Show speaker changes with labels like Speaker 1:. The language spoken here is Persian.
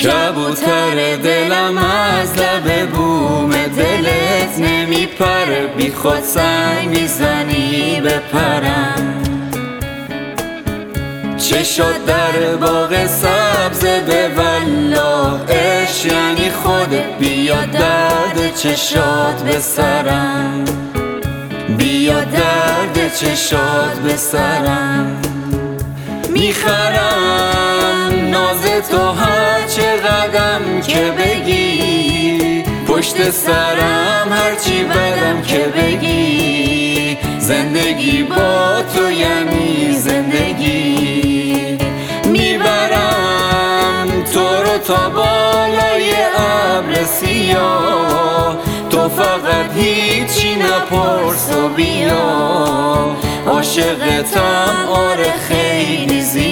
Speaker 1: کبوتر دلم از لب بوم دلت نمیپره، بی خود سنگ میزنی بپرم. چه شد در باغ سبز به والله، عشق یعنی خودت، بیا درد چشات به سرم، بیا درد چشات به سرم. میخرم ناز تو هر چه قدم که بگی، پشت سرم هرچی بدم که بگی، زندگی با تو یعنی زندگی. میبرم تو رو تا بالای ابر سیاه، تو فقط هیچی نپرس و بیا. عاشقتم آره خیلی زیاد.